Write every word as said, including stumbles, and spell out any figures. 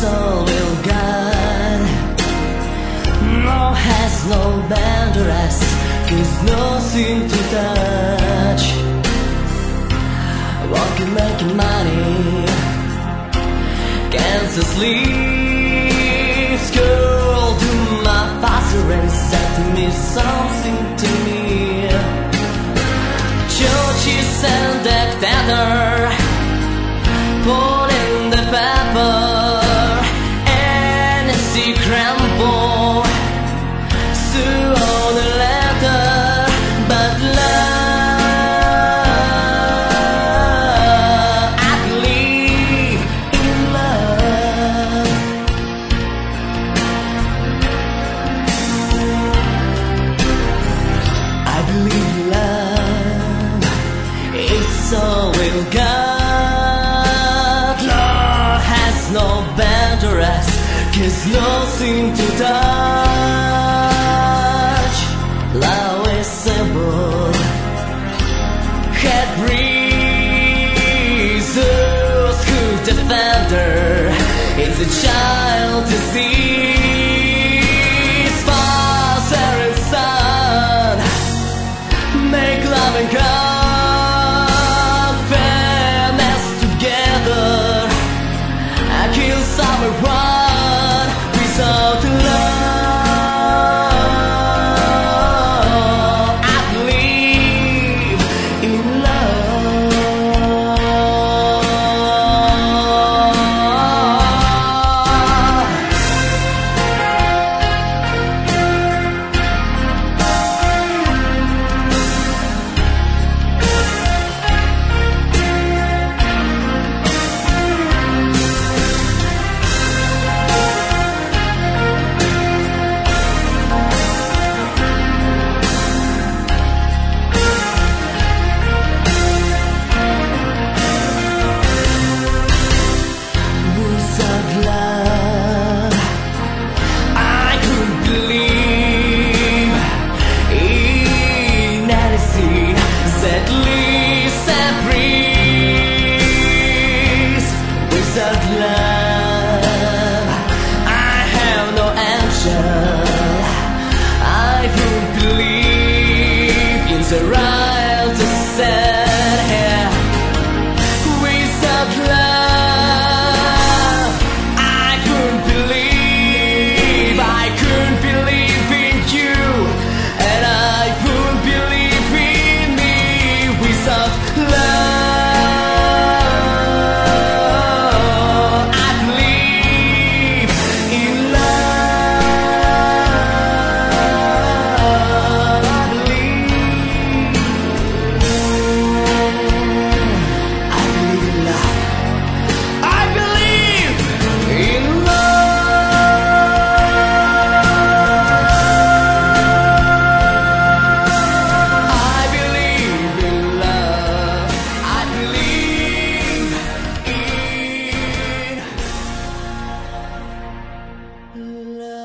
soul will guide. No has no boundaries, 'cause nothing to touch. Walking, making money, can't sleep. Girl, do my father and set me something to me. Churches and dictator, put in the paper, and see crumble. On a letter, but love, I believe in love. I believe love, it's all we've got. Love has no boundaries, 'cause nothing to touch. Love is simple, head breezes, good defender. It's a child disease. Father and son, make love and confidence together. I kill someone without love. Without love, I have no answer. I don't believe in the right to stand here. Without love, I couldn't believe, I couldn't believe in you, and I couldn't believe in me. Without love, love.